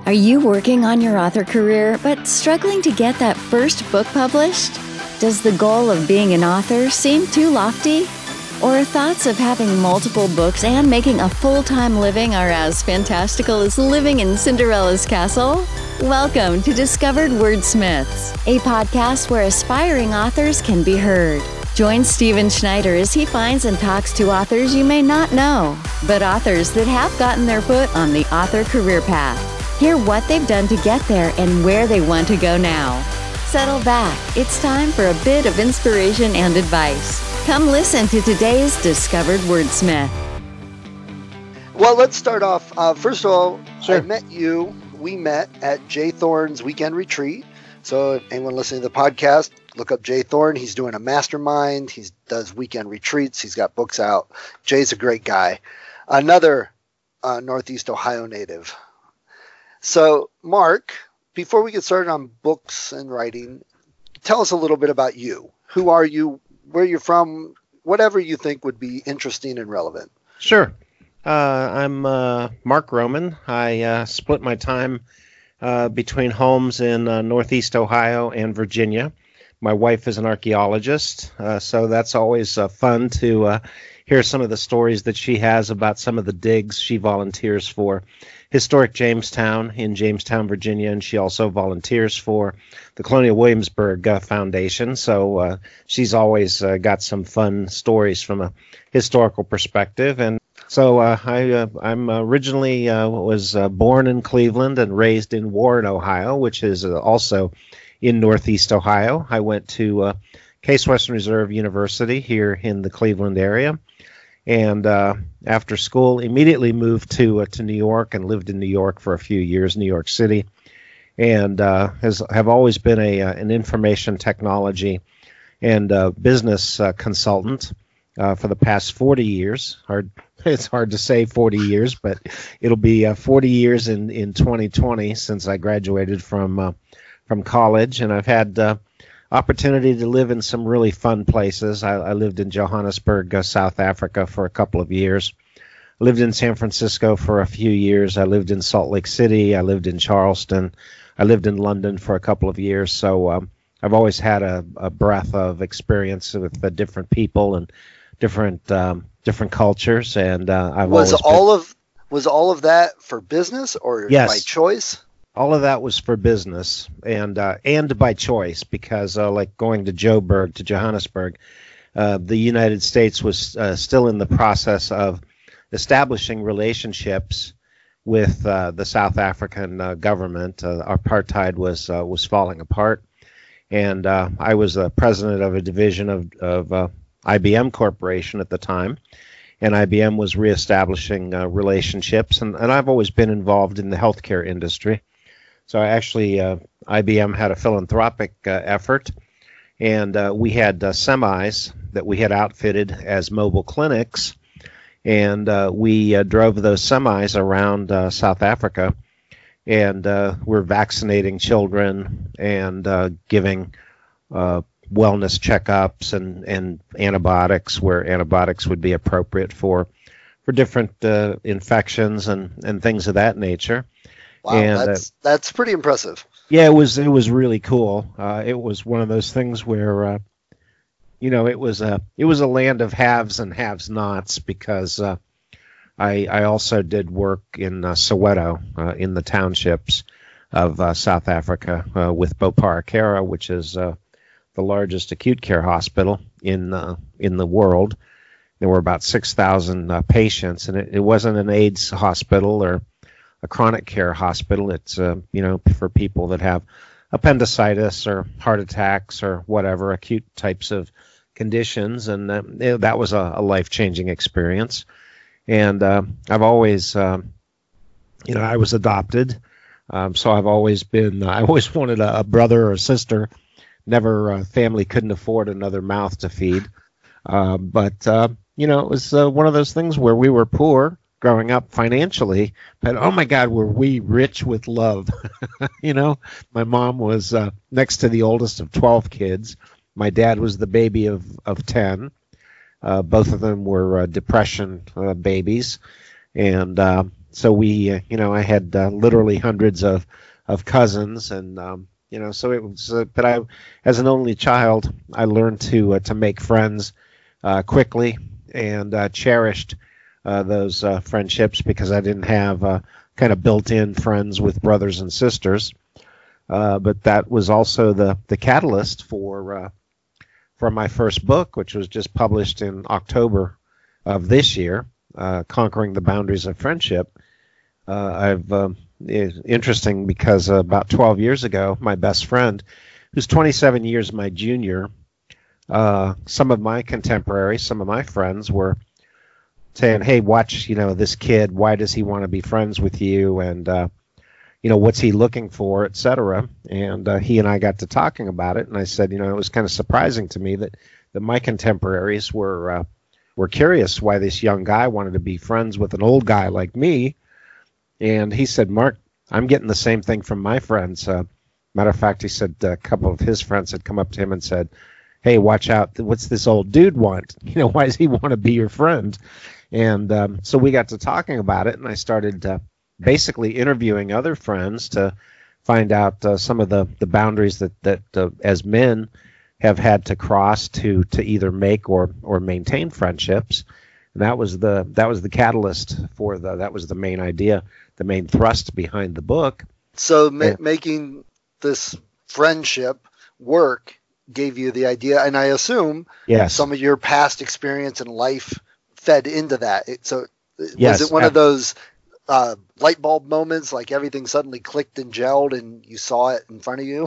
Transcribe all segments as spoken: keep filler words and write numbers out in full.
Are you working on your author career but struggling to get that first book published? Does the goal of being an author seem too lofty? Or thoughts of having multiple books and making a full-time living are as fantastical as living in Cinderella's castle? Welcome to Discovered Wordsmiths, a podcast where aspiring authors can be heard. Join Stephen Schneider as he finds and talks to authors you may not know, but authors that have gotten their foot on the author career path. Hear what they've done to get there and where they want to go now. Settle back. It's time for a bit of inspiration and advice. Come listen to today's Discovered Wordsmith. Well, let's start off. Uh, first of all, Sure. I met you. We met at Jay Thorne's weekend retreat. So if anyone listening to the podcast, look up Jay Thorne. He's doing a mastermind. He does weekend retreats. He's got books out. Jay's a great guy. Another uh, Northeast Ohio native. So, Mark, before we get started on books and writing, tell us a little bit about you. Who are you? Where you're from? Whatever you think would be interesting and relevant. Sure. Uh, I'm uh, Mark Roman. I uh, split my time uh, between homes in uh, Northeast Ohio and Virginia. My wife is an archaeologist, uh, so that's always uh, fun to uh, hear some of the stories that she has about some of the digs she volunteers for. Historic Jamestown in Jamestown, Virginia, and she also volunteers for the Colonial Williamsburg uh, Foundation. So uh, she's always uh, got some fun stories from a historical perspective. And so uh, I, uh, I'm originally uh, was uh, born in Cleveland and raised in Warren, Ohio, which is uh, also in Northeast Ohio. I went to uh, Case Western Reserve University here in the Cleveland area. And uh, after school, immediately moved to uh, to New York and lived in New York for a few years, New York City, and uh, has have always been a uh, an information technology and uh, business uh, consultant uh, for the past forty years. Hard, it's hard to say forty years, but it'll be uh, forty years in, in twenty twenty since I graduated from uh, from college, and I've had Uh, opportunity to live in some really fun places. I, I lived in Johannesburg, uh, South Africa for a couple of years. I lived in San Francisco for a few years. I lived in Salt Lake City. I lived in Charleston. I lived in London for a couple of years. So um, I've always had a, a breadth of experience with the different people and different um, different cultures. And uh, I've Was always all been, of was all of that for business or Yes. by choice? All of that was for business and uh, and by choice, because uh, like going to Joburg, to Johannesburg, uh, the United States was uh, still in the process of establishing relationships with uh, the South African uh, government. Uh, apartheid was uh, was falling apart, and uh, I was the president of a division of, of uh, I B M Corporation at the time, and I B M was reestablishing uh, relationships, and, and I've always been involved in the healthcare industry. So I actually, uh, I B M had a philanthropic uh, effort, and uh, we had uh, semis that we had outfitted as mobile clinics, and uh, we uh, drove those semis around uh, South Africa, and uh, we're vaccinating children and uh, giving uh, wellness checkups and, and antibiotics where antibiotics would be appropriate for for different uh, infections and, and things of that nature. Wow, And, uh, that's that's pretty impressive. Yeah, it was it was really cool. Uh, it was one of those things where, uh, you know, it was a it was a land of haves and have-nots, because uh, I I also did work in uh, Soweto, uh, in the townships of uh, South Africa, uh, with Boparakera, which is uh, the largest acute care hospital in uh, in the world. There were about six thousand uh, patients, and it, it wasn't an AIDS hospital or a chronic care hospital. It's, uh, you know, for people that have appendicitis or heart attacks or whatever, acute types of conditions. And uh, it, that was a, a life-changing experience. And uh, I've always, um, you know, I was adopted. Um, so I've always been, I always wanted a, a brother or a sister. Never, uh, family couldn't afford another mouth to feed. Uh, but, uh, you know, it was uh, one of those things where we were poor growing up financially, but oh my God, were we rich with love. You know, my mom was uh, next to the oldest of twelve kids. My dad was the baby of, of ten. Uh, both of them were uh, depression uh, babies. And uh, so we, uh, you know, I had uh, literally hundreds of, of cousins, and um, you know, so it was. Uh, but I, as an only child, I learned to uh, to make friends uh, quickly, and uh, cherished uh, those uh, friendships because I didn't have uh, kind of built-in friends with brothers and sisters. Uh, but that was also the the catalyst for uh, for my first book, which was just published in October of this year, uh, Conquering the Boundaries of Friendship. Uh, I've um, it's interesting because uh, about twelve years ago, my best friend, who's twenty-seven years my junior, uh, some of my contemporaries, some of my friends were saying, "Hey, watch, you know, this kid. Why does he want to be friends with you? And uh, you know, what's he looking for, et cetera" And uh, he and I got to talking about it, and I said, you know, it was kind of surprising to me that that my contemporaries were uh, were curious why this young guy wanted to be friends with an old guy like me. And he said, "Mark, I'm getting the same thing from my friends." Uh, matter of fact, he said a couple of his friends had come up to him and said, "Hey, watch out. What's this old dude want? You know, why does he want to be your friend?" And um, so we got to talking about it, and I started uh, basically interviewing other friends to find out uh, some of the, the boundaries that, that uh, as men have had to cross to, to either make or, or maintain friendships. And that was the that was the catalyst for the that was the main idea, the main thrust behind the book. So ma- and, making this friendship work gave you the idea, and I assume yes. some of your past experience in life fed into that. It, so yes, was it one uh, of those uh, light bulb moments, like everything suddenly clicked and gelled and you saw it in front of you?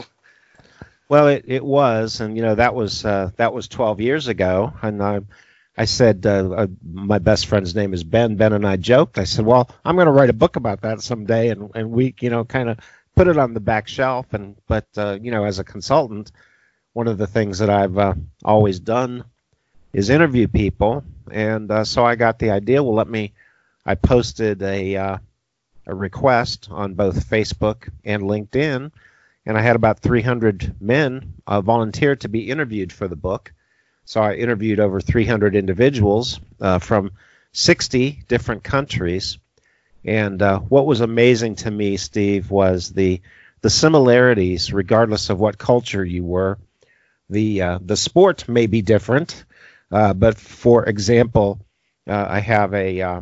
Well, it, it was, and you know that was uh, that was twelve years ago, and I, I said uh, uh, my best friend's name is Ben. Ben and I joked. I said, "Well, I'm going to write a book about that someday," and and we, you know, kind of put it on the back shelf. And but uh, you know, as a consultant, one of the things that I've uh, always done is interview people, and uh, so I got the idea. Well, let me. I posted a uh, a request on both Facebook and LinkedIn. And I had about three hundred men uh, volunteer to be interviewed for the book. So I interviewed over three hundred individuals uh, from sixty different countries. And uh, what was amazing to me, Steve, was the the similarities, regardless of what culture you were. The uh, the sport may be different, uh, but for example, uh, I have a uh,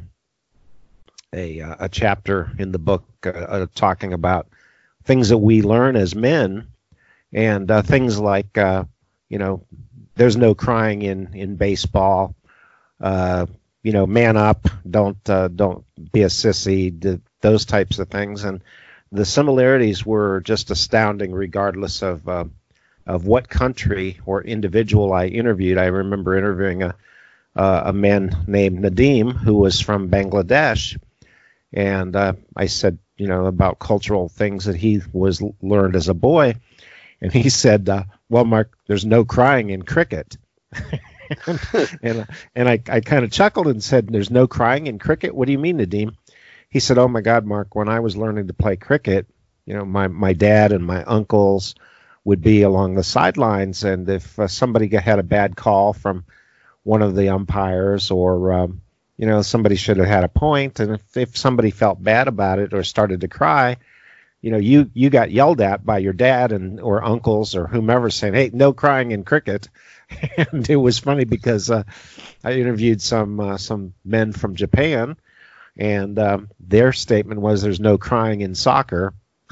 a a chapter in the book uh, uh, talking about things that we learn as men, and uh, things like, uh, you know, there's no crying in, in baseball. Uh, you know, man up, don't uh, don't be a sissy, those types of things. And the similarities were just astounding, regardless of uh, of what country or individual I interviewed. I remember interviewing a uh, a man named Nadim who was from Bangladesh, and uh, I said, you know, about cultural things that he was learned as a boy. And he said, uh, well, Mark, there's no crying in cricket. and and, and I, I kind of chuckled and said, there's no crying in cricket? What do you mean, Nadim? He said, oh, my God, Mark, when I was learning to play cricket, you know, my, my dad and my uncles would be along the sidelines. And if uh, somebody had a bad call from one of the umpires, or um, you know, somebody should have had a point, and if, if somebody felt bad about it or started to cry, you know, you, you got yelled at by your dad and or uncles or whomever saying, hey, no crying in cricket. And it was funny because uh, I interviewed some uh, some men from Japan, and um, their statement was there's no crying in soccer.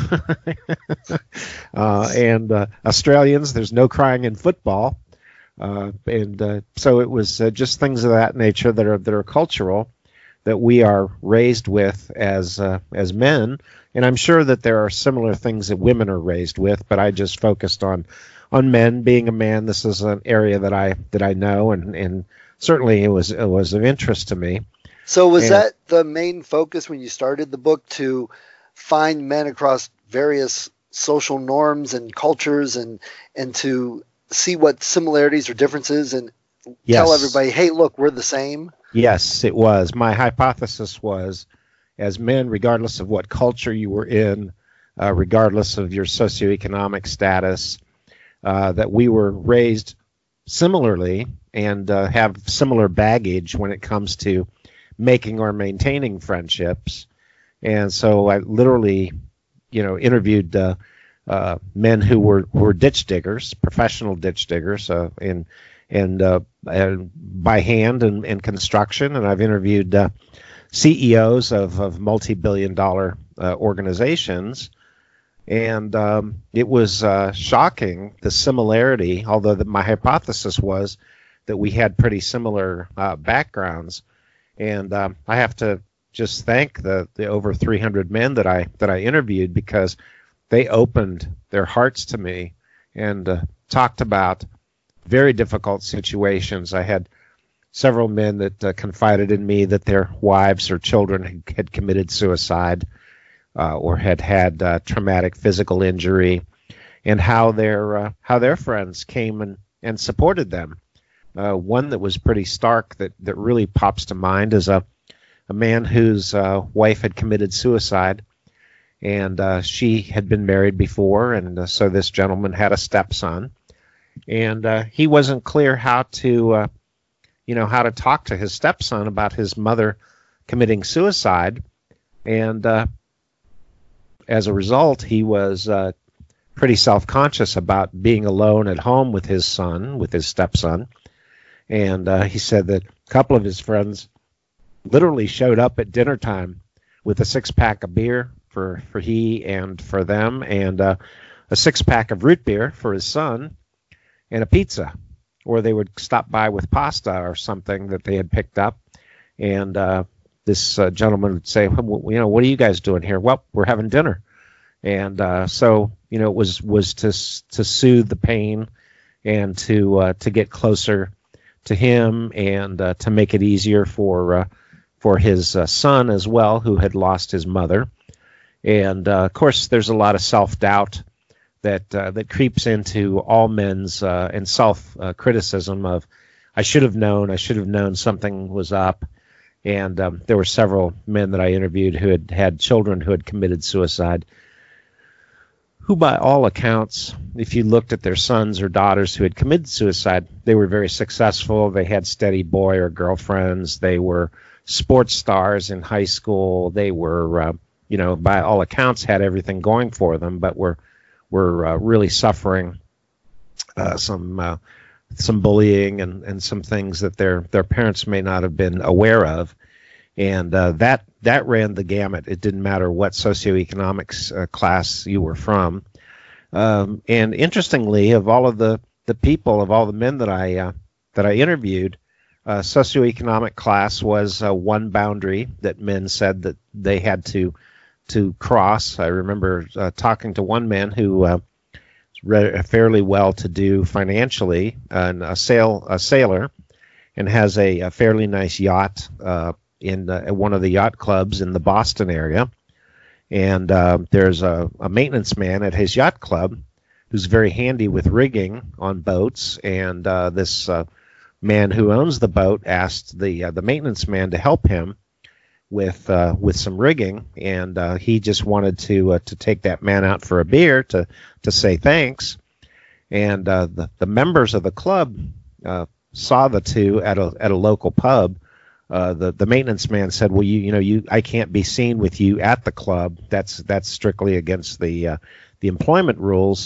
uh, and uh, Australians, there's no crying in football. Uh, and uh, so it was uh, just things of that nature that are that are cultural, that we are raised with as uh, as men. And I'm sure that there are similar things that women are raised with, but I just focused on on men. Being a man, this is an area that I that I know, and, and certainly it was it was of interest to me. So was and, that the main focus when you started the book, to find men across various social norms and cultures, and and to see what similarities or differences, and yes. tell everybody, hey, look, we're the same? Yes, it was. My hypothesis was, as men, regardless of what culture you were in, uh, regardless of your socioeconomic status, uh, that we were raised similarly and uh, have similar baggage when it comes to making or maintaining friendships. And so I literally, you know, interviewed uh, uh, men who were, who were ditch diggers, professional ditch diggers, uh, in and, uh, and by hand and, and construction. And I've interviewed uh, C E Os of, of multi-billion dollar uh, organizations. And um, it was uh, shocking, the similarity, although the, my hypothesis was that we had pretty similar uh, backgrounds. And um, I have to just thank the, the over three hundred men that I that I interviewed, because they opened their hearts to me and uh, talked about very difficult situations. I had several men that uh, confided in me that their wives or children had, had committed suicide. Uh, or had had uh, traumatic physical injury, and how their uh, how their friends came and, and supported them. Uh, one that was pretty stark that, that really pops to mind is a a man whose uh, wife had committed suicide, and uh, she had been married before, and uh, so this gentleman had a stepson, and uh, he wasn't clear how to uh, you know how to talk to his stepson about his mother committing suicide, and uh, as a result, he was uh, pretty self-conscious about being alone at home with his son, with his stepson. And uh, he said that a couple of his friends literally showed up at dinner time with a six-pack of beer for, for he and for them, and uh, a six-pack of root beer for his son, and a pizza. Or they would stop by with pasta or something that they had picked up. And uh, this uh, gentleman would say, well, you know, what are you guys doing here? Well, we're having dinner. And uh, so, you know, it was was to to soothe the pain and to uh, to get closer to him, and uh, to make it easier for uh, for his uh, son as well, who had lost his mother. And uh, of course, there's a lot of self-doubt that uh, that creeps into all men's uh, and self-criticism of, I should have known, I should have known something was up. And um, there were several men that I interviewed who had had children who had committed suicide, who by all accounts, if you looked at their sons or daughters who had committed suicide, they were very successful. They had steady boy or girlfriends. They were sports stars in high school. They were, uh, you know, by all accounts had everything going for them, but were, were uh, really suffering uh, some uh, some bullying and, and some things that their, their parents may not have been aware of. And uh, that that ran the gamut. It didn't matter what socioeconomic uh, class you were from. Um, and interestingly, of all of the, the people, of all the men that I uh, that I interviewed, uh, socioeconomic class was uh, one boundary that men said that they had to to cross. I remember uh, talking to one man who uh, was fairly well-to-do financially, and a sail a sailor, and has a, a fairly nice yacht uh, in uh, one of the yacht clubs in the Boston area. And uh, there's a, a maintenance man at his yacht club who's very handy with rigging on boats. And uh, this uh, man who owns the boat asked the uh, the maintenance man to help him with uh, with some rigging, and uh, he just wanted to uh, to take that man out for a beer to to say thanks. And uh, the the members of the club uh, saw the two at a at a local pub. Uh, the the maintenance man said, "Well, you you know you I can't be seen with you at the club. That's that's strictly against the uh, the employment rules."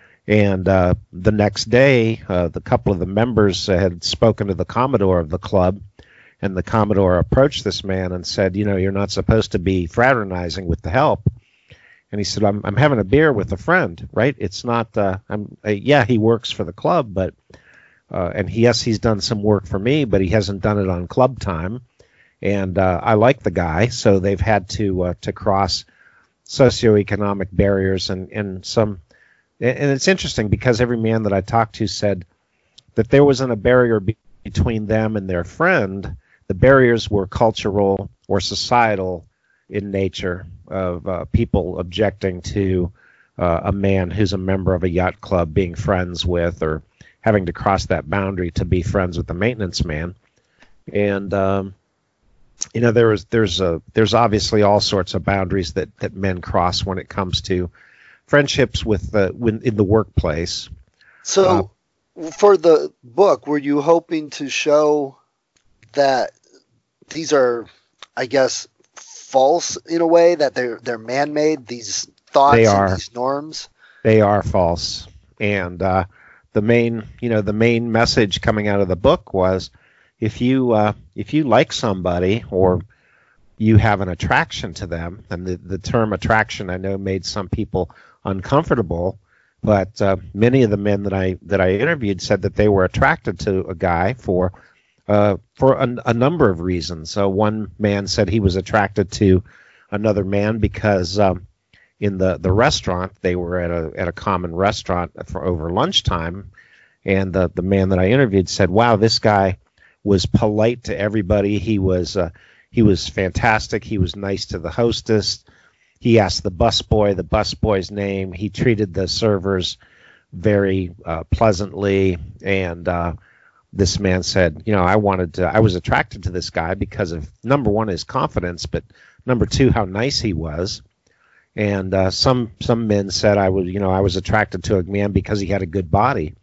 And uh, the next day, uh, the couple of the members uh, had spoken to the Commodore of the club, and the Commodore approached this man and said, "You know, you're not supposed to be fraternizing with the help." And he said, "I'm I'm having a beer with a friend, right? It's not. Uh, I'm uh, yeah, he works for the club, but." Uh, and he, yes, he's done some work for me, but he hasn't done it on club time. And uh, I like the guy, so they've had to uh, to cross socioeconomic barriers and, and some. And it's interesting because every man that I talked to said that there wasn't a barrier be- between them and their friend. The barriers were cultural or societal in nature, of uh, people objecting to uh, a man who's a member of a yacht club being friends with, or having to cross that boundary to be friends with the maintenance man. And um, you know, there is there's a there's obviously all sorts of boundaries that, that men cross when it comes to friendships with uh, when, in the workplace. So, uh, for the book, were you hoping to show that these are, I guess, false in a way, that they're they're man-made, these thoughts They and are. these norms? They are false. And uh, the main, you know, the main message coming out of the book was, if you uh, if you like somebody or you have an attraction to them, and the, the term attraction I know made some people uncomfortable, but uh, many of the men that I that I interviewed said that they were attracted to a guy for uh, for a, a number of reasons. So one man said he was attracted to another man because um, in the, the restaurant, they were at a at a common restaurant for over lunchtime, and the the man that I interviewed said, "Wow, this guy was polite to everybody. He was uh, he was fantastic. He was nice to the hostess. He asked the busboy the busboy's name. He treated the servers very uh, pleasantly." And uh, this man said, "You know, I wanted to. I was attracted to this guy because of, number one, his confidence, but number two, how nice he was." And uh, some some men said, "I was, you know, I was attracted to a man because he had a good body."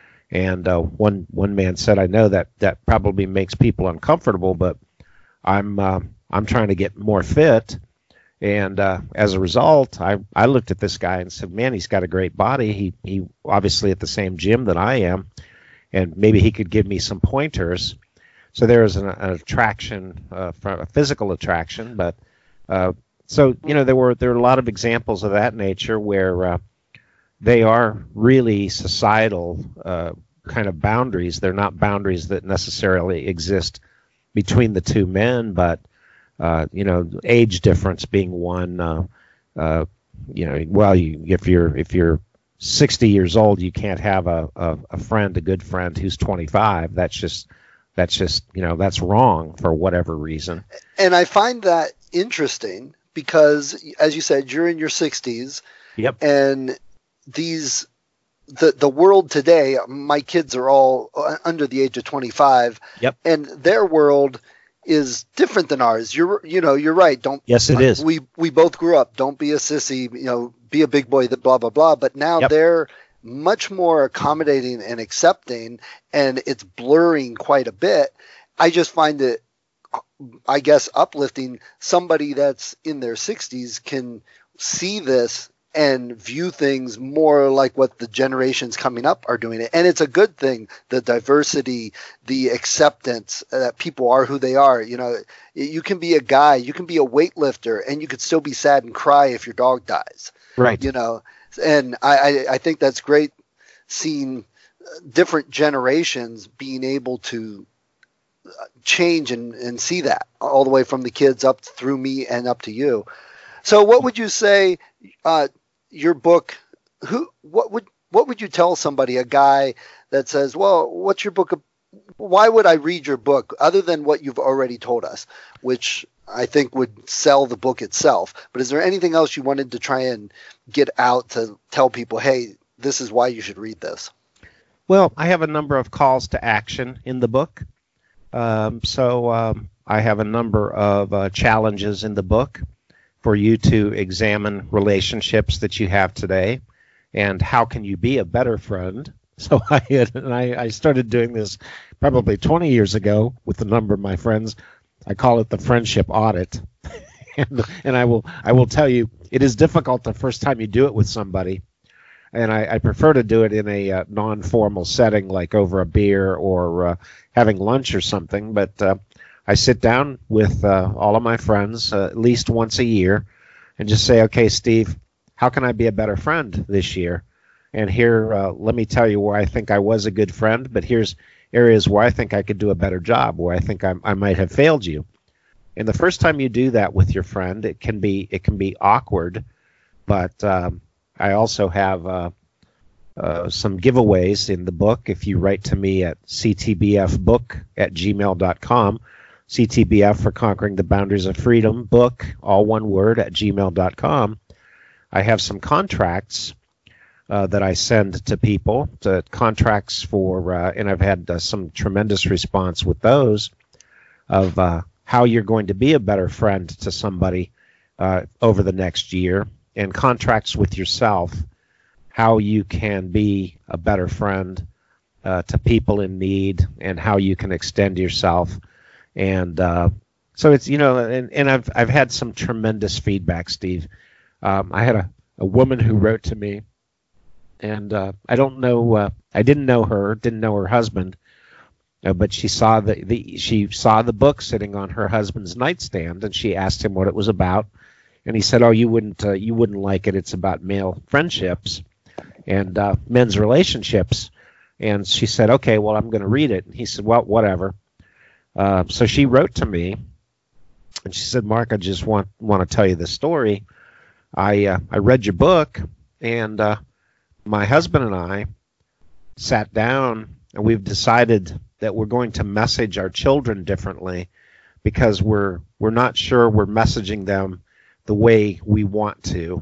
And uh, one one man said, "I know that that probably makes people uncomfortable, but I'm uh, I'm trying to get more fit, and uh, as a result, I I looked at this guy and said, man, he's got a great body. He he obviously at the same gym that I am, and maybe he could give me some pointers." So there is an, an attraction, uh, from a physical attraction, but uh, so you know there were there were a lot of examples of that nature where uh, they are really societal uh, kind of boundaries. They're not boundaries that necessarily exist between the two men, but uh, you know, age difference being one. Uh, uh, you know, well, you, if you're if you're sixty years old, you can't have a, a, a friend, a good friend who's twenty-five. That's just that's just you know that's wrong for whatever reason. And I find that interesting because, as you said, you're in your sixties. Yep. And these the the world today, my kids are all under the age of twenty-five. Yep. And their world is different than ours. You're you know, you're right. Don't Yes, it is. We we both grew up. Don't be a sissy, you know, be a big boy, that blah blah blah. But now Yep. they're much more accommodating and accepting, and it's blurring quite a bit. I just find it, I guess, uplifting. Somebody that's in their sixties can see this and view things more like what the generations coming up are doing it. And it's a good thing, the diversity, the acceptance that people are who they are. You know, you can be a guy, you can be a weightlifter, and you could still be sad and cry if your dog dies. Right. You know, and I, I, I think that's great, seeing different generations being able to change and, and see that all the way from the kids up through me and up to you. So what would you say, uh, your book, who, what would, what would you tell somebody, a guy that says, well, what's your book? Why would I read your book other than what you've already told us, which I think would sell the book itself? But is there anything else you wanted to try and get out to tell people, hey, this is why you should read this? Well, I have a number of calls to action in the book. Um, so um, I have a number of uh, challenges in the book for you to examine relationships that you have today, and how can you be a better friend. So I had, and I, I started doing this probably twenty years ago with a number of my friends. I call it the friendship audit, and, and I will I will tell you, it is difficult the first time you do it with somebody, and I, I prefer to do it in a uh, non-formal setting, like over a beer or uh, having lunch or something. But uh, I sit down with uh, all of my friends uh, at least once a year and just say, okay, Steve, how can I be a better friend this year? And here, uh, let me tell you where I think I was a good friend, but here's areas where I think I could do a better job, where I think I, I might have failed you. And the first time you do that with your friend, it can be it can be awkward, but um, I also have uh, uh, some giveaways in the book. If you write to me at c t b f book at gmail dot com, C T B F for Conquering the Boundaries of Freedom, book, all one word, at gmail dot com. I have some contracts uh, that I send to people, to contracts for, uh, and I've had uh, some tremendous response with those, of uh, how you're going to be a better friend to somebody uh, over the next year, and contracts with yourself, how you can be a better friend uh, to people in need, and how you can extend yourself. And uh, So it's, you know, and, and I've I've had some tremendous feedback, Steve. Um, I had a, a woman who wrote to me, and uh, I don't know, uh, I didn't know her, didn't know her husband, uh, but she saw the, the she saw the book sitting on her husband's nightstand, and she asked him what it was about, and he said, "Oh, you wouldn't uh, you wouldn't like it. It's about male friendships and uh, men's relationships." And she said, "Okay, well, I'm going to read it." And he said, "Well, whatever." Uh, so she wrote to me, and she said, "Mark, I just want want to tell you the story. I uh, I read your book, and uh, my husband and I sat down, and we've decided that we're going to message our children differently because we're we're not sure we're messaging them the way we want to.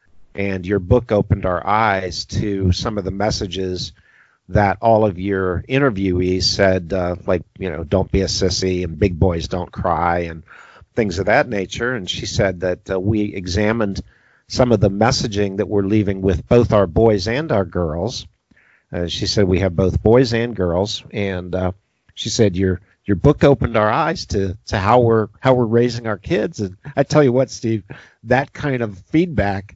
And your book opened our eyes to some of the messages that all of your interviewees said, uh, like, you know, don't be a sissy and big boys don't cry and things of that nature." And she said that uh, we examined some of the messaging that we're leaving with both our boys and our girls. Uh, she said we have both boys and girls, and uh, she said your your book opened our eyes to, to how we're how we're raising our kids. And I tell you what, Steve, that kind of feedback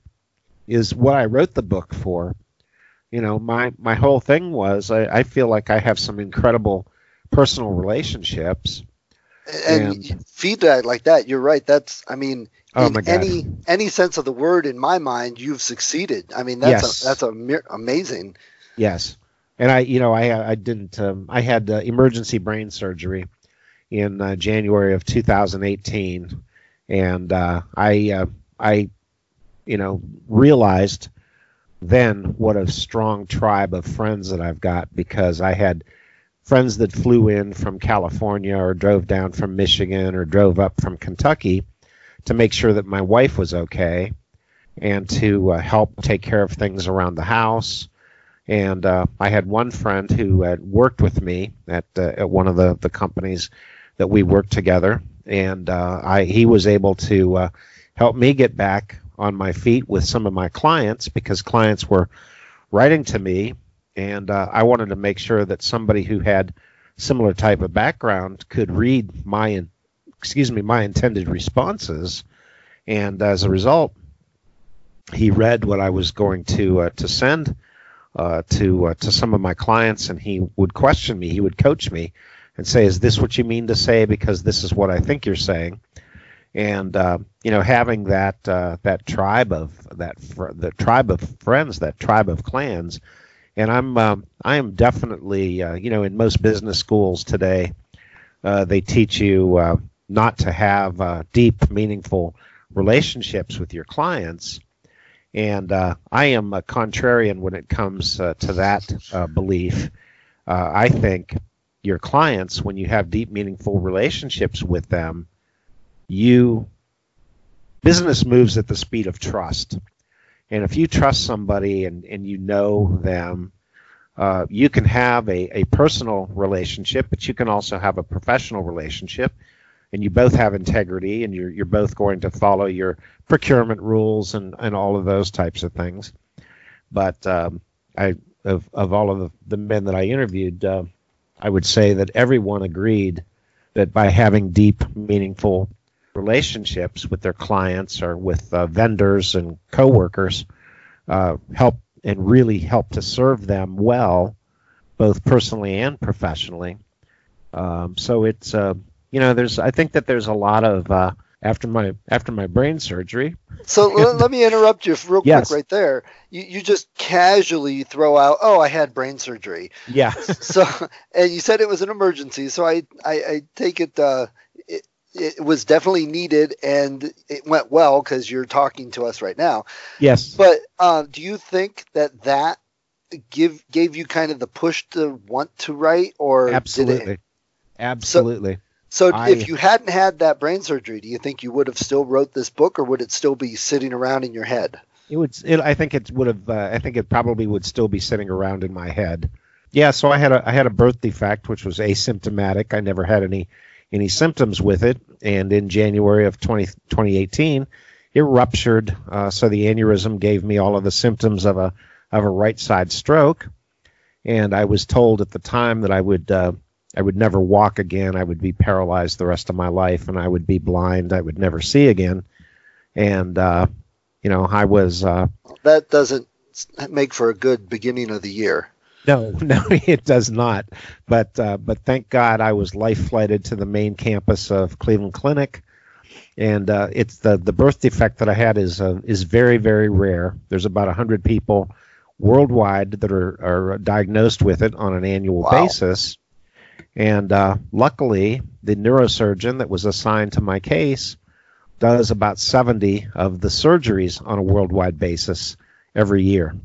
is what I wrote the book for. You know, my, my whole thing was I, I feel like I have some incredible personal relationships. And, and feedback like that, you're right. That's, I mean, oh in my God. any any sense of the word, in my mind, you've succeeded. I mean, that's Yes. a, that's a mir- amazing. Yes. And I, you know, I I didn't, um, I had uh, emergency brain surgery in uh, January of two thousand eighteen. And uh, I, uh, I, you know, realized then what a strong tribe of friends that I've got, because I had friends that flew in from California or drove down from Michigan or drove up from Kentucky to make sure that my wife was okay and to uh, help take care of things around the house. And uh, I had one friend who had worked with me at, uh, at one of the, the companies that we worked together, and uh, I he was able to uh, help me get back on my feet with some of my clients, because clients were writing to me, and uh, I wanted to make sure that somebody who had similar type of background could read my, excuse me, my intended responses. And as a result, he read what I was going to uh, to send uh, to uh, to some of my clients, and he would question me, he would coach me, and say, "Is this what you mean to say? Because this is what I think you're saying." And uh, you know, having that uh, that tribe of that fr- the tribe of friends, that tribe of clans, and I'm um, I am definitely uh, you know, in most business schools today, uh, they teach you uh, not to have uh, deep, meaningful relationships with your clients, and uh, I am a contrarian when it comes uh, to that uh, belief. Uh, I think your clients, when you have deep, meaningful relationships with them, you business moves at the speed of trust. And if you trust somebody and, and you know them, uh, you can have a, a personal relationship, but you can also have a professional relationship, and you both have integrity, and you're you're both going to follow your procurement rules and, and all of those types of things. But um, I of of all of the, the men that I interviewed, uh, I would say that everyone agreed that by having deep, meaningful relationships with their clients or with uh, vendors and coworkers uh, help and really help to serve them well, both personally and professionally. Um, so it's uh, you know, there's I think that there's a lot of uh, after my after my brain surgery. So let, let me interrupt you real Yes. quick right there. You you just casually throw out, "Oh, I had brain surgery." Yeah. So, and you said it was an emergency. So I I, I take it, uh, it it was definitely needed, and it went well because you're talking to us right now. Yes. But uh, do you think that that give gave you kind of the push to want to write, or did Absolutely. it? Absolutely. So I- if you hadn't had that brain surgery, do you think you would have still wrote this book, or would it still be sitting around in your head? It would. It, I think it would have. Uh, I think it probably would still be sitting around in my head. Yeah. So I had a I had a birth defect which was asymptomatic. I never had any any symptoms with it, and in January of twenty eighteen, it ruptured. Uh, so the aneurysm gave me all of the symptoms of a of a right side stroke, and I was told at the time that I would uh, I would never walk again. I would be paralyzed the rest of my life, and I would be blind. I would never see again. And, uh, you know, I was... Uh, that doesn't make for a good beginning of the year. No, no, it does not. But uh, but thank God I was life flighted to the main campus of Cleveland Clinic. And uh, it's the, the birth defect that I had is uh, is very, very rare. There's about one hundred people worldwide that are, are diagnosed with it on an annual wow. basis. And uh, luckily, the neurosurgeon that was assigned to my case does about seventy of the surgeries on a worldwide basis every year.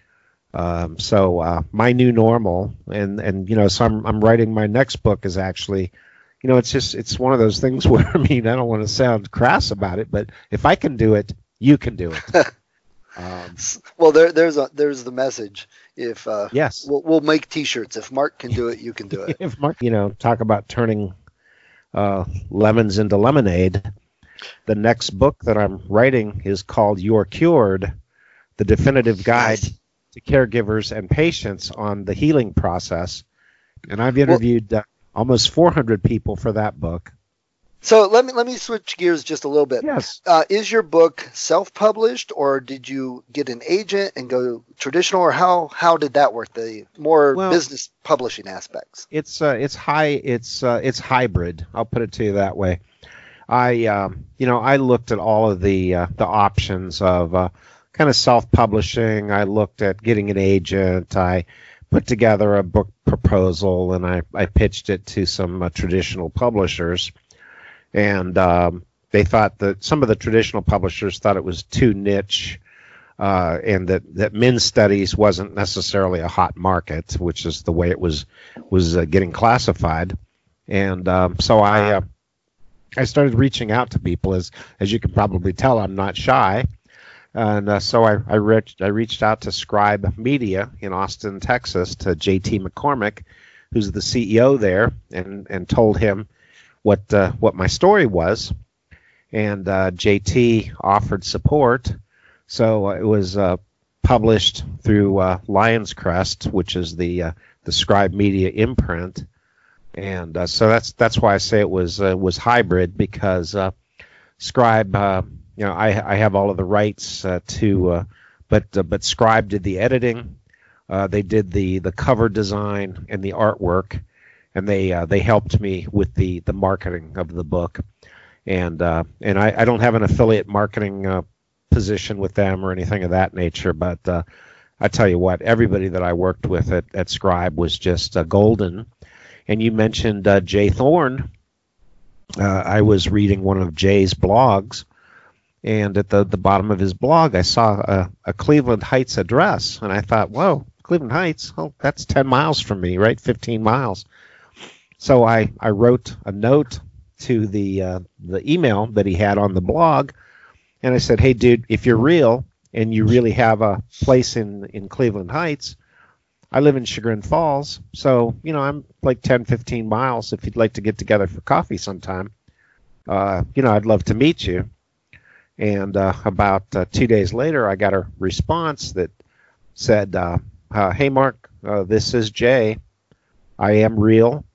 Um, so uh, my new normal, and, and you know, so I'm, I'm writing my next book is actually, you know, it's just, it's one of those things where, I mean, I don't want to sound crass about it, but if I can do it, you can do it. um, well, there, there's a, there's the message. If uh, yes, we'll, we'll make T-shirts. If Mark can do it, you can do it. If Mark, you know, talk about turning uh, lemons into lemonade. The next book that I'm writing is called You're Cured, the definitive guide nice. to caregivers and patients on the healing process. And I've interviewed well, uh, almost four hundred people for that book. So let me let me switch gears just a little bit. Yes. Uh, is your book self-published, or did you get an agent and go traditional, or how how did that work? The more well, business publishing aspects. It's uh, it's high. It's uh, it's hybrid. I'll put it to you that way. I um, you know I looked at all of the uh, the options of uh, kind of self-publishing. I looked at getting an agent. I put together a book proposal, and I, I pitched it to some uh, traditional publishers. And um, they thought that some of the traditional publishers thought it was too niche, uh, and that, that men's studies wasn't necessarily a hot market, which is the way it was was uh, getting classified. And um, so I uh, I started reaching out to people. As as you can probably tell, I'm not shy. And uh, so I I reached I reached out to Scribe Media in Austin, Texas, to J T McCormick, who's the C E O there, and and told him what uh, what my story was, and uh, J T offered support. So uh, it was uh, published through uh, Lion's Crest, which is the uh, the Scribe Media imprint, and uh, so that's that's why I say it was uh, was hybrid, because uh, Scribe, uh, you know, I I have all of the rights uh, to, uh, but uh, but Scribe did the editing, uh, they did the the cover design and the artwork. And they uh, they helped me with the, the marketing of the book, and uh, and I, I don't have an affiliate marketing uh, position with them or anything of that nature. But uh, I tell you what, everybody that I worked with at, at Scribe was just uh, golden. And you mentioned uh, Jay Thorne. Uh, I was reading one of Jay's blogs, and at the, the bottom of his blog, I saw a, a Cleveland Heights address, and I thought, whoa, Cleveland Heights? Oh, that's ten miles from me, right? fifteen miles. So I, I wrote a note to the uh, the email that he had on the blog, and I said, hey, dude, if you're real and you really have a place in, in Cleveland Heights, I live in Chagrin Falls, so, you know, I'm like ten, fifteen miles. If you'd like to get together for coffee sometime, uh, you know, I'd love to meet you. And uh, about uh, two days later, I got a response that said, uh, uh, hey, Mark, uh, this is Jay. I am real.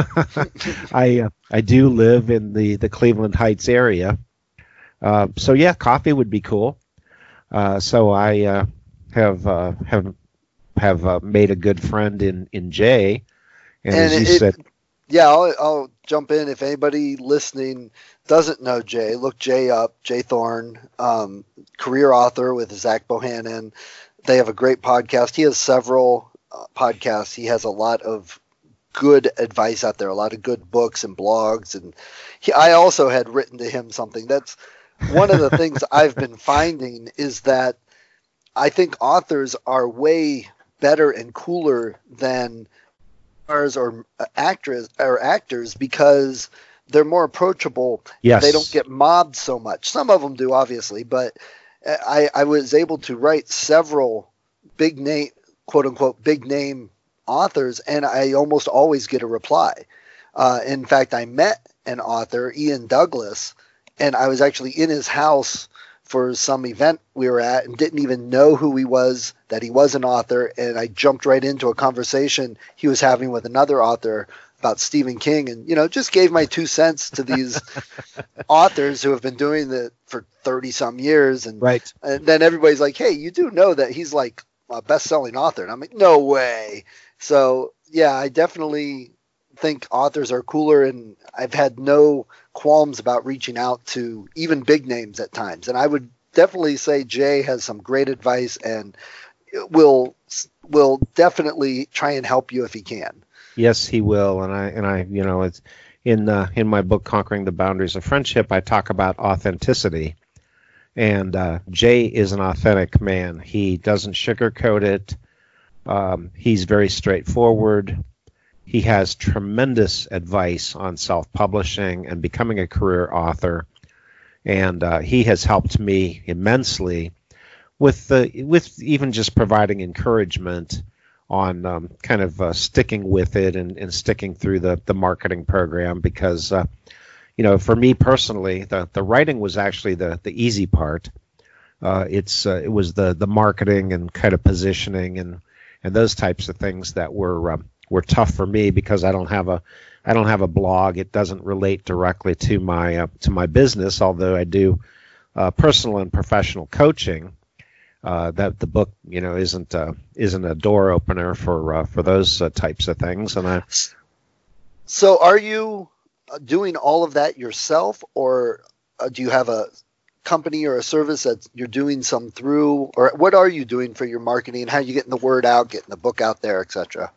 I uh, I do live in the, the Cleveland Heights area, uh, so yeah, coffee would be cool. Uh, so I uh, have uh, have have uh, made a good friend in, in Jay, and, and as you it, said, yeah, I'll, I'll jump in. If anybody listening doesn't know Jay, look Jay up. Jay Thorne, um, career author with Zach Bohannon. They have a great podcast. He has several uh, podcasts. He has a lot of good advice out there, a lot of good books and blogs. And he, I also had written to him something. That's one of the things I've been finding, is that I think authors are way better and cooler than stars or actors or actors because they're more approachable. Yes. They don't get mobbed so much. Some of them do, obviously, but I, I was able to write several big name, quote unquote, big name authors, and I almost always get a reply. Uh, in fact, I met an author, Ian Douglas, and I was actually in his house for some event we were at and didn't even know who he was, that he was an author, and I jumped right into a conversation he was having with another author about Stephen King, and you know, just gave my two cents to these authors who have been doing it for thirty some years, and right. And then everybody's like, "Hey, you do know that he's like a best-selling author?" And I'm like, "No way." So yeah, I definitely think authors are cooler, and I've had no qualms about reaching out to even big names at times. And I would definitely say Jay has some great advice and will will definitely try and help you if he can. Yes, he will. And I and I, you know, it's in uh, in my book Conquering the Boundaries of Friendship, I talk about authenticity. And uh, Jay is an authentic man. He doesn't sugarcoat it. Um, he's very straightforward. He has tremendous advice on self-publishing and becoming a career author, and uh, he has helped me immensely with the with even just providing encouragement on um, kind of uh, sticking with it and, and sticking through the, the marketing program, because uh, you know, for me personally, the, the writing was actually the, the easy part. Uh, it's uh, it was the the marketing and kind of positioning and and those types of things that were um, were tough for me, because I don't have a I don't have a blog. It doesn't relate directly to my uh, to my business, although I do uh, personal and professional coaching. Uh, that the book, you know, isn't uh, isn't a door opener for uh, for those uh, types of things. And I. So, are you doing all of that yourself, or uh, do you have a company or a service that you're doing some through, or what are you doing for your marketing? How are you getting the word out, getting the book out there, et cetera?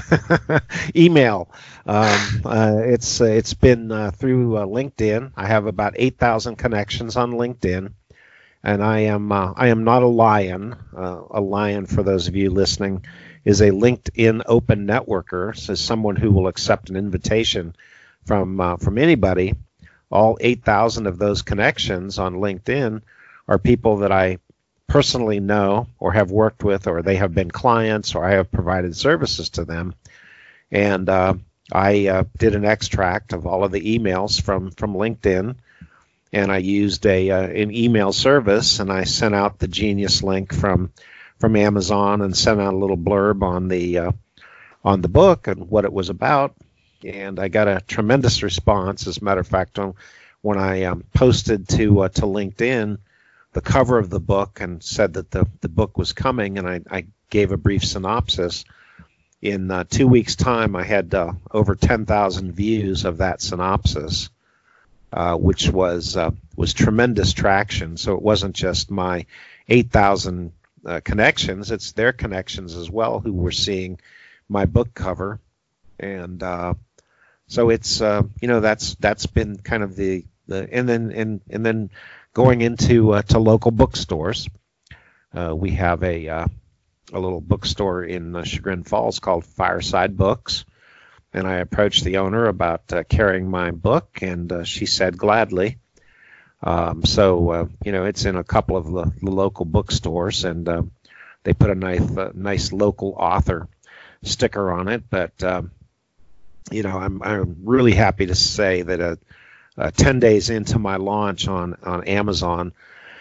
Email. Um, uh, it's uh, it's been uh, through uh, LinkedIn. I have about eight thousand connections on LinkedIn, and I am uh, I am not a lion. Uh, a lion, for those of you listening, is a LinkedIn open networker. So someone who will accept an invitation from uh, from anybody. All eight thousand of those connections on LinkedIn are people that I personally know or have worked with, or they have been clients, or I have provided services to them. And uh, I uh, did an extract of all of the emails from, from LinkedIn, and I used a uh, an email service, and I sent out the Genius link from from Amazon and sent out a little blurb on the uh, on the book and what it was about. And I got a tremendous response. As a matter of fact, when I um, posted to uh, to LinkedIn the cover of the book and said that the, the book was coming, and I, I gave a brief synopsis, in uh, two weeks' time I had uh, over ten thousand views of that synopsis, uh, which was uh, was tremendous traction. So it wasn't just my eight thousand uh, connections, it's their connections as well who were seeing my book cover. And uh, so it's uh, you know that's that's been kind of the, the and then and and then going into uh, to local bookstores. Uh, we have a uh, a little bookstore in uh, Chagrin Falls called Fireside Books, and I approached the owner about uh, carrying my book, and uh, she said gladly. Um, so uh, you know it's in a couple of the, the local bookstores, and uh, they put a nice uh, nice local author sticker on it, but. Um, You know, I'm I'm really happy to say that uh, uh, ten days into my launch on, on Amazon,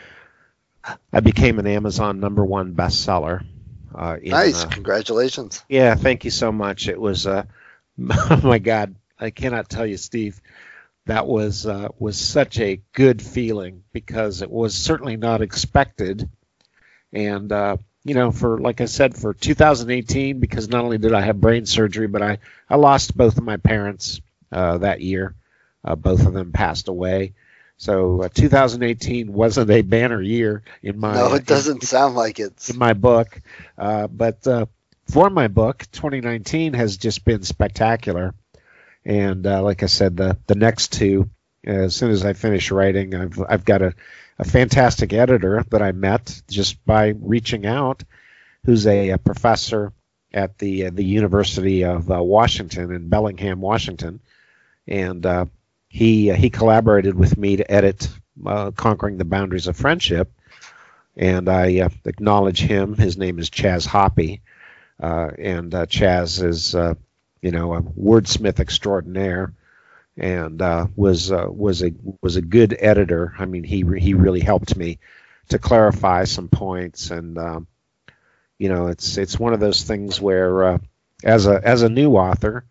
I became an Amazon number one bestseller. Uh, in, nice, uh, congratulations! Yeah, thank you so much. It was, uh, oh my God, I cannot tell you, Steve, that was uh, was such a good feeling, because it was certainly not expected, and. Uh, You know, for like I said, for two thousand eighteen, because not only did I have brain surgery, but I, I lost both of my parents uh, that year. Uh, both of them passed away. So uh, two thousand eighteen wasn't a banner year in my. No, it doesn't in, sound like it. In my book, uh, but uh, for my book, twenty nineteen has just been spectacular. And uh, like I said, the the next two, uh, as soon as I finish writing, I've I've got a. a fantastic editor that I met just by reaching out, who's a, a professor at the uh, the University of uh, Washington in Bellingham, Washington, and uh, he uh, he collaborated with me to edit uh, Conquering the Boundaries of Friendship, and I uh, acknowledge him. His name is Chaz Hoppe, uh, and uh, Chaz is uh, you know a wordsmith extraordinaire. And uh, was uh, was a was a good editor. I mean, he he really helped me to clarify some points, and um, you know, it's it's one of those things where, uh, as a as a new author,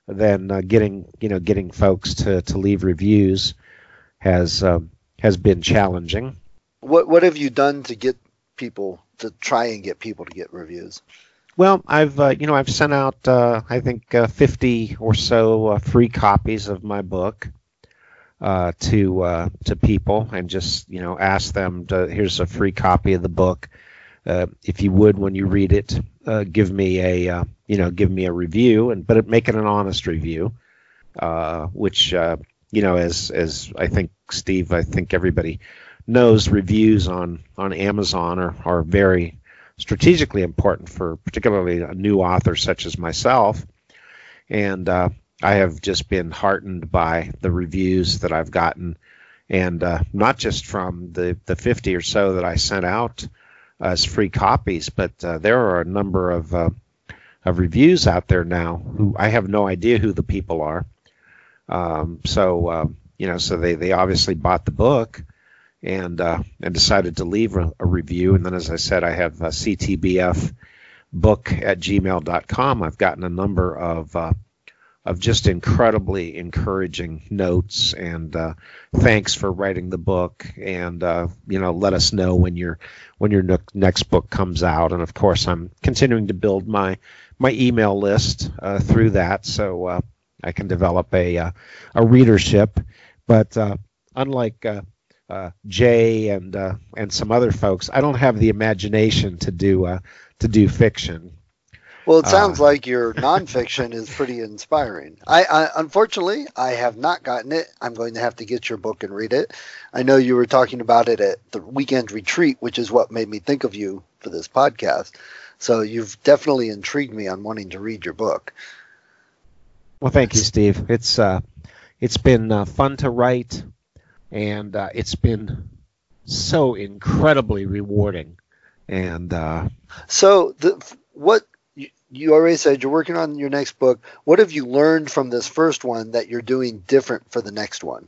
then uh, getting you know getting folks to, to leave reviews has um, has been challenging. What what have you done to get people to try and get people to get reviews? Well, I've uh, you know I've sent out uh, I think uh, fifty or so uh, free copies of my book uh, to uh, to people, and just you know ask them to, here's a free copy of the book. Uh, if you would, when you read it, uh, give me a uh, you know give me a review, and but make it an honest review, uh, which uh, you know as as I think Steve, I think everybody knows, reviews on on Amazon are are very strategically important for particularly a new author such as myself, and uh, I have just been heartened by the reviews that I've gotten, and uh, not just from the the fifty or so that I sent out as free copies, but uh, there are a number of uh, of reviews out there now who I have no idea who the people are. Um, so uh, you know, so they they obviously bought the book and uh, and decided to leave a, a review. And then, as I said, I have a C T B F book at gmail dot com. I've gotten a number of uh, of just incredibly encouraging notes and uh, thanks for writing the book, and uh, you know, let us know when your when your ne- next book comes out. And of course, I'm continuing to build my my email list uh, through that, so uh, I can develop a uh, a readership. But uh, unlike uh, uh, Jay and uh, and some other folks, I don't have the imagination to do uh, to do fiction. Well, it sounds Uh, like your nonfiction is pretty inspiring. I, I unfortunately I have not gotten it. I'm going to have to get your book and read it. I know you were talking about it at the weekend retreat, which is what made me think of you for this podcast. So you've definitely intrigued me on wanting to read your book. Well, thank you, Steve. It's uh, it's been uh, fun to write, and uh, it's been so incredibly rewarding. And uh, So the what you, you already said you're working on your next book. What have you learned from this first one that you're doing different for the next one?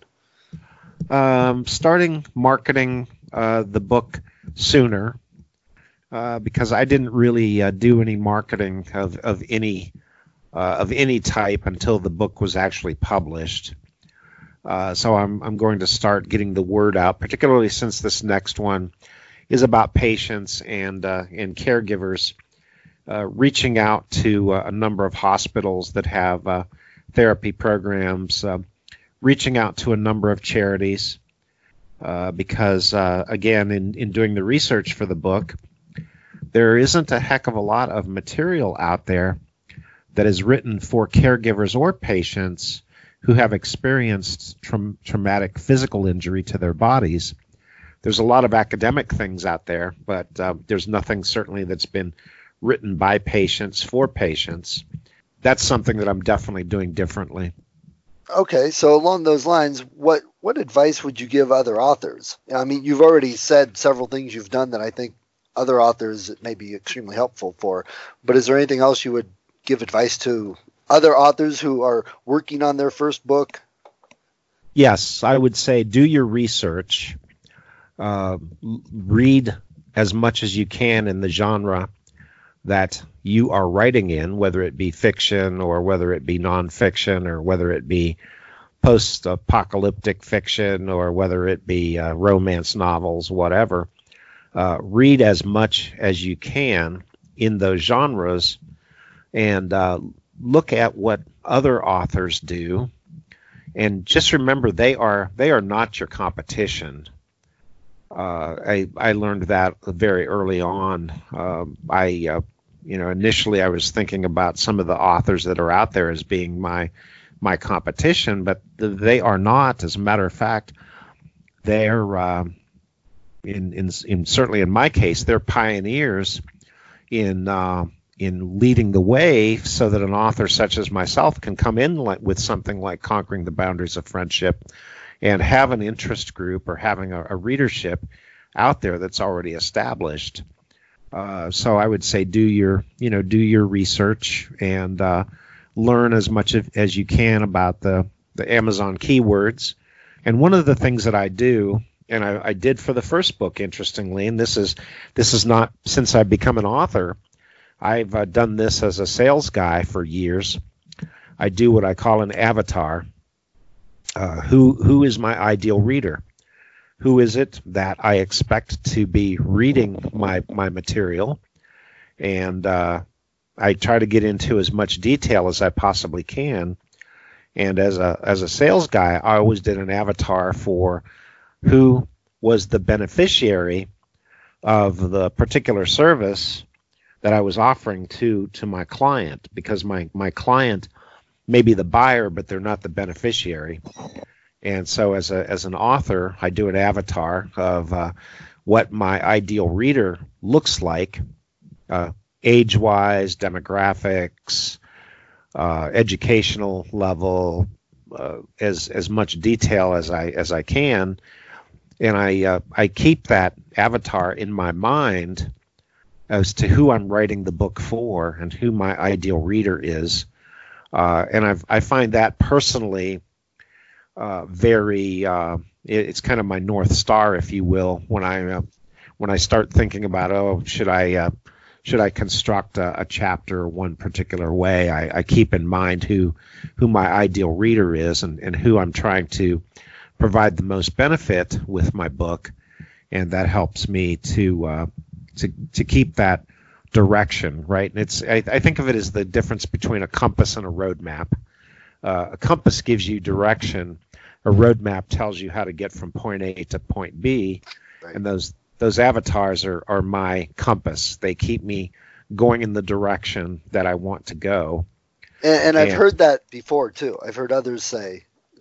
um, starting marketing uh, the book sooner, uh, because I didn't really uh, do any marketing of of any uh, of any type until the book was actually published. Uh, so I'm I'm going to start getting the word out, particularly since this next one is about patients and uh, and caregivers, uh, reaching out to uh, a number of hospitals that have uh, therapy programs, uh, reaching out to a number of charities, uh, because uh, again, in, in doing the research for the book, there isn't a heck of a lot of material out there that is written for caregivers or patients who have experienced tra- traumatic physical injury to their bodies. There's a lot of academic things out there, but uh, there's nothing certainly that's been written by patients for patients. That's something that I'm definitely doing differently. Okay, so along those lines, what what advice would you give other authors? I mean, you've already said several things you've done that I think other authors may be extremely helpful for, but is there anything else you would give advice to other authors who are working on their first book? Yes, I would say do your research. Uh, read as much as you can in the genre that you are writing in, whether it be fiction or whether it be nonfiction or whether it be post-apocalyptic fiction or whether it be uh, romance novels, whatever. Uh, read as much as you can in those genres and uh, look at what other authors do. And just remember, they are they are not your competition. Uh, I I learned that very early on. Um, I uh, you know initially I was thinking about some of the authors that are out there as being my my competition, but they are not. As a matter of fact, they're uh, in, in in certainly in my case, they're pioneers in uh, in leading the way so that an author such as myself can come in like, with something like Conquering the Boundaries of Friendship and have an interest group or having a, a readership out there that's already established. Uh, so I would say do your, you know, do your research and uh, learn as much of, as you can about the, the Amazon keywords. And one of the things that I do, and I, I did for the first book, interestingly, and this is this is not since I've become an author, I've uh, done this as a sales guy for years. I do what I call an avatar. Uh, who who is my ideal reader? Who is it that I expect to be reading my my material? And uh, I try to get into as much detail as I possibly can. And as a as a sales guy, I always did an avatar for who was the beneficiary of the particular service that I was offering to to my client, because my my client may be the buyer, but they're not the beneficiary. And so as a as an author, I do an avatar of uh, what my ideal reader looks like, uh, age-wise, demographics, uh, educational level, uh, as as much detail as I as I can, and I uh, I keep that avatar in my mind as to who I'm writing the book for and who my ideal reader is, uh, and I've, I find that personally uh, very uh, it, it's kind of my North Star, if you will, when I uh, when I start thinking about, oh, should I uh, should I construct a, a chapter one particular way, I, I keep in mind who who my ideal reader is and, and who I'm trying to provide the most benefit with my book, and that helps me to uh, to to keep that direction right. And it's I, I think of it as the difference between a compass and a roadmap. Uh, a compass gives you direction. A roadmap tells you how to get from point A to point B, right. And those those avatars are, are my compass. They keep me going in the direction that I want to go. And, and I've and, heard that before too. I've heard others say,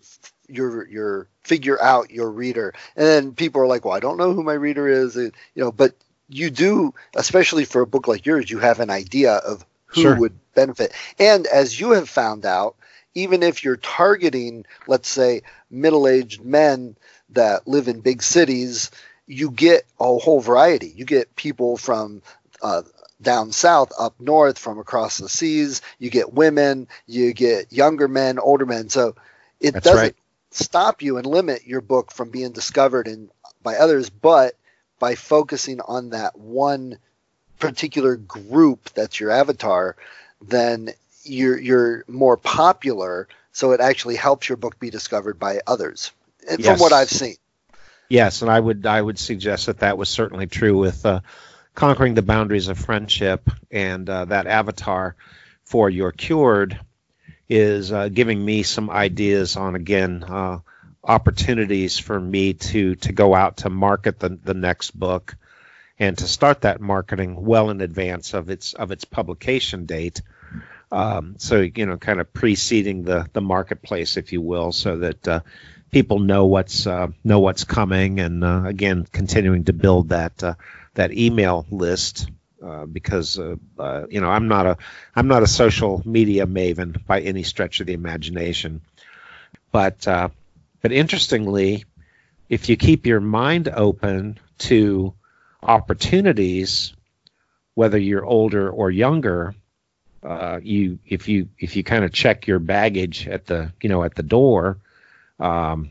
your your figure out your reader, and then people are like, well, I don't know who my reader is, you know, but you do, especially for a book like yours, you have an idea of who sure. would benefit. And as you have found out, even if you're targeting, let's say, middle-aged men that live in big cities, you get a whole variety. You get people from uh, down south, up north, from across the seas. You get women, you get younger men, older men. So it That's doesn't right. stop you and limit your book from being discovered in, by others, but by focusing on that one particular group that's your avatar, then you're you're more popular, so it actually helps your book be discovered by others. And yes. From what I've seen. Yes, and I would I would suggest that that was certainly true with uh, Conquering the Boundaries of Friendship, and uh, that avatar for You're Cured is uh, giving me some ideas on, again, uh, opportunities for me to to go out to market the, the next book, and to start that marketing well in advance of its of its publication date. Um, so, you know, kind of preceding the, the marketplace, if you will, so that uh, people know what's uh, know what's coming, and uh, again, continuing to build that uh, that email list. Uh, because uh, uh, you know, I'm not a I'm not a social media maven by any stretch of the imagination, but uh, but interestingly, if you keep your mind open to opportunities, whether you're older or younger, uh, you if you if you kind of check your baggage at the you know at the door, um,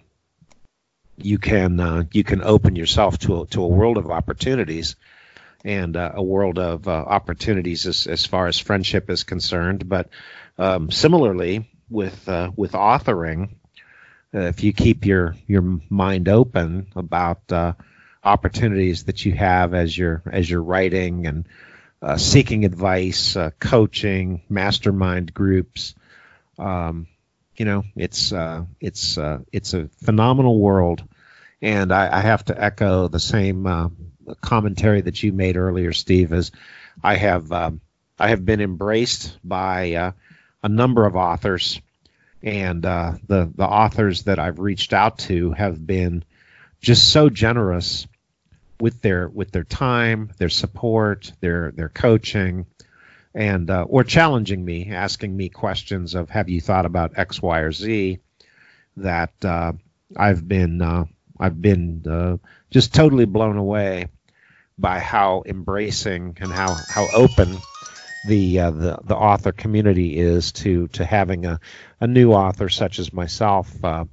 you can uh, you can open yourself to a, to a world of opportunities. And uh, a world of uh, opportunities as, as far as friendship is concerned. But um, similarly, with uh, with authoring, uh, if you keep your your mind open about uh, opportunities that you have as you're as you're writing and uh, seeking advice, uh, coaching, mastermind groups, um, you know, it's uh, it's uh, it's a phenomenal world. And I, I have to echo the same Uh, commentary that you made earlier, Steve, is I have um, I have been embraced by uh, a number of authors, and uh, the the authors that I've reached out to have been just so generous with their with their time, their support, their their coaching, and uh, or challenging me, asking me questions of, have you thought about X, Y, or Z? That uh, I've been uh, I've been uh, just totally blown away by how embracing and how, how open the, uh, the the author community is to to having a, a new author such as myself, uh,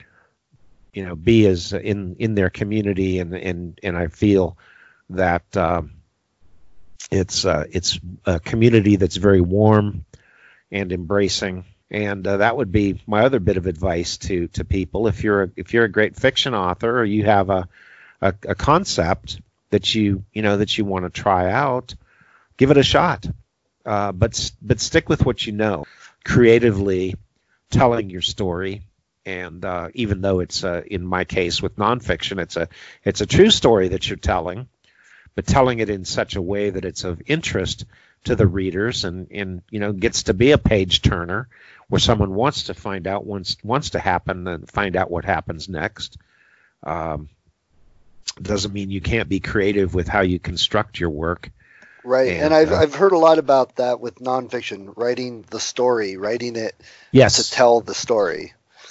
you know, be as in, in their community, and and and I feel that uh, it's uh, it's a community that's very warm and embracing, And uh, that would be my other bit of advice to to people. If you're a, if you're a great fiction author, or you have a a, a concept that you you know that you want to try out, give it a shot. Uh, but but stick with what you know. Creatively telling your story, and uh, even though it's uh, in my case with nonfiction, it's a it's a true story that you're telling, but telling it in such a way that it's of interest to the readers, and, and you know gets to be a page turner where someone wants to find out wants wants to happen and find out what happens next. Um, doesn't mean you can't be creative with how you construct your work. Right, and, and I've uh, I've heard a lot about that with nonfiction, writing the story, writing it yes. to tell the story.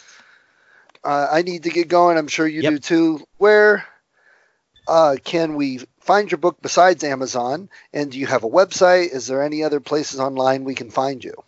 Uh, I need to get going. I'm sure you yep. do too. Where uh, can we find your book besides Amazon? And do you have a website? Is there any other places online we can find you?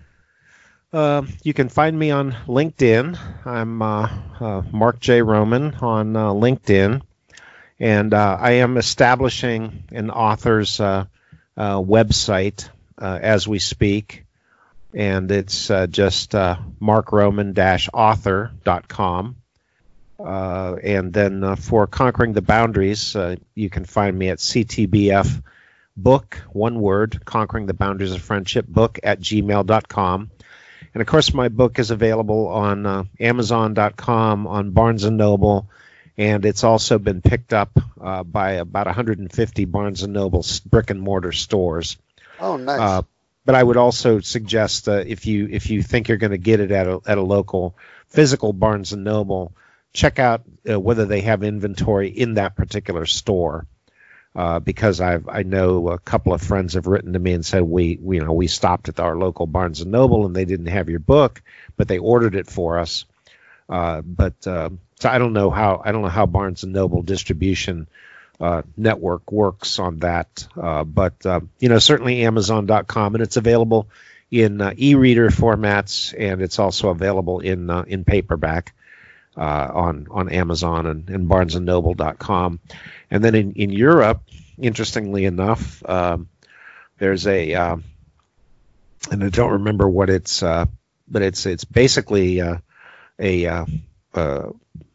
Uh, you can find me on LinkedIn. I'm uh, uh, Mark J. Roman on uh, LinkedIn. And uh, I am establishing an author's uh, uh, website uh, as we speak. And it's uh, just uh, mark roman dash author dot com. Uh, and then uh, for Conquering the Boundaries, uh, you can find me at C T B F book, one word, Conquering the Boundaries of Friendship, book at gmail dot com. And, of course, my book is available on uh, amazon dot com, on Barnes and Noble, and it's also been picked up uh, by about one hundred fifty Barnes and Noble brick-and-mortar stores. Oh, nice. Uh, but I would also suggest uh, if you if you think you're going to get it at a, at a local physical Barnes and Noble, check out uh, whether they have inventory in that particular store. Uh, because I've I know a couple of friends have written to me and said we, we you know we stopped at our local Barnes and Noble and they didn't have your book, but they ordered it for us. Uh, but uh, so I don't know how I don't know how Barnes and Noble distribution uh, network works on that. Uh, but uh, you know certainly amazon dot com, and it's available in uh, e-reader formats, and it's also available in uh, in paperback. Uh, on on Amazon and, and barnes and noble dot com. And then in, in Europe, interestingly enough, um, there's a, uh, and I don't remember what it's, uh, but it's it's basically uh, a uh, uh,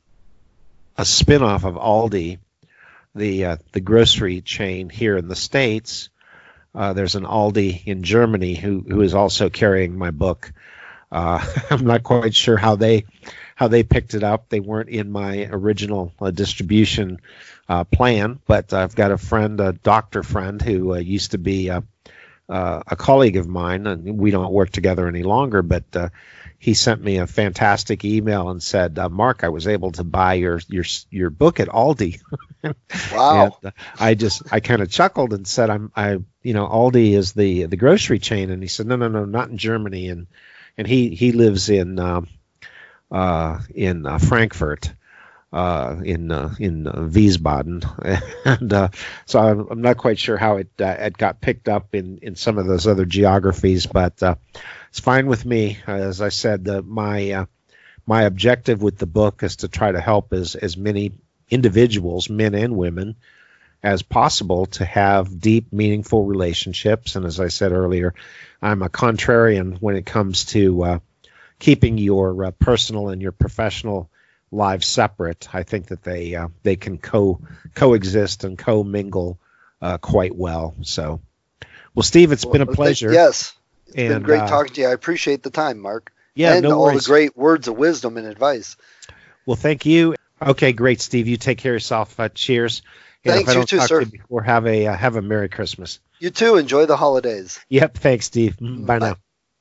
a spin-off of Aldi, the uh, the grocery chain here in the States. Uh, there's an Aldi in Germany who who is also carrying my book. Uh, I'm not quite sure how they how they picked it up. They weren't in my original uh, distribution uh, plan, but I've got a friend, a doctor friend, who uh, used to be uh, uh, a colleague of mine, and we don't work together any longer, but uh, he sent me a fantastic email and said, uh, Mark, I was able to buy your your your book at Aldi. Wow. And, uh, I just I kind of chuckled and said, I'm I you know Aldi is the the grocery chain, and he said, no no no not in Germany, and and he he lives in uh, uh, in uh, Frankfurt, uh, in uh, in uh, Wiesbaden, and uh, so I'm, I'm not quite sure how it uh, it got picked up in, in some of those other geographies, but uh, it's fine with me. As I said, uh, my uh, my objective with the book is to try to help as as many individuals, men and women, as possible to have deep, meaningful relationships. And as I said earlier, I'm a contrarian when it comes to uh, keeping your uh, personal and your professional lives separate. I think that they uh, they can co coexist and co-mingle uh, quite well. So, well, Steve, it's well, been a pleasure. Yes, it's and, been great uh, talking to you. I appreciate the time, Mark. Yeah, and no all worries. the great words of wisdom and advice. Well, thank you. Okay, great, Steve. You take care of yourself. Uh, cheers. And Thanks, if I don't you too, talk sir. To you before, have a uh, have a Merry Christmas. You too. Enjoy the holidays. Yep. Thanks, Steve. Bye, Bye. now.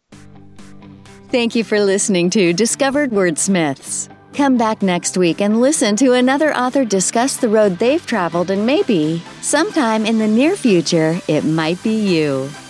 Thank you for listening to Discovered Wordsmiths. Come back next week and listen to another author discuss the road they've traveled, and maybe, sometime in the near future, it might be you.